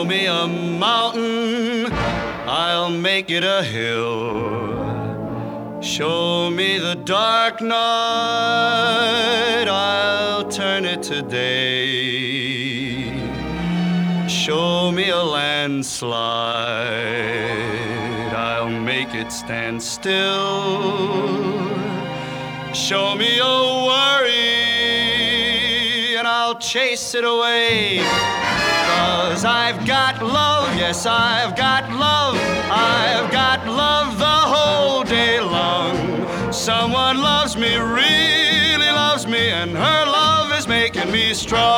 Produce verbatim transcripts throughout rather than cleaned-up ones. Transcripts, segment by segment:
me a mountain, I'll make it a hill. Show me the dark night, I'll turn it to day. Show me a landslide, I'll make it stand still. Show me a worry, and I'll chase it away. 'Cause I've got love, yes, I've got love. I've got love the whole day long. Someone loves me, really loves me, and her love is making me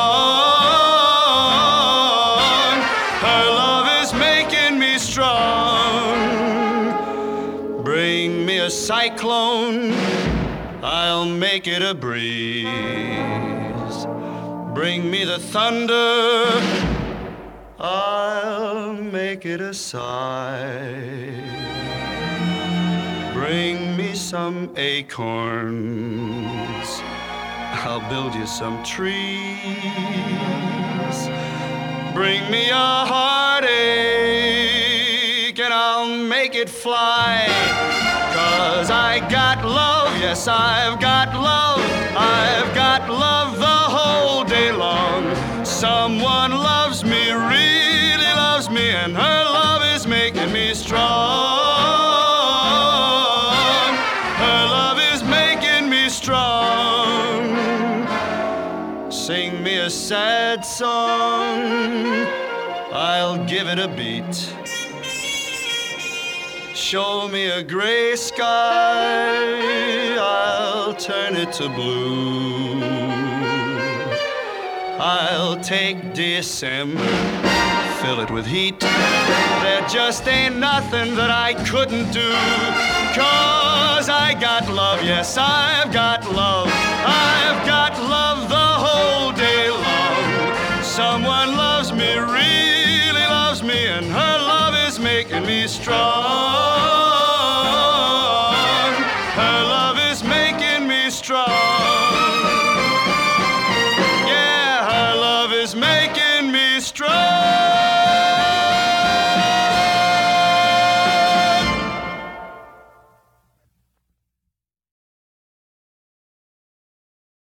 strong. Her love is making me strong. Bring me a cyclone, I'll make it a breeze. Bring me the thunder, I'll make it a sigh. Bring me some acorns, I'll build you some trees. Bring me a heartache and I'll make it fly. 'Cause I got love, yes, I've got love. I've got love the whole day long. Someone loves me, really loves me, and her love is making me strong. Her love is making me strong. Sing me a sad song, I'll give it a beat. Show me a gray sky, I'll turn it to blue. I'll take December, fill it with heat. There just ain't nothing that I couldn't do. 'Cause I got love, yes, I've got love. I've got love the whole day long. Someone loves me, really loves me, and her love is making me strong. Her love is making me strong. Yeah, her love is making me strong.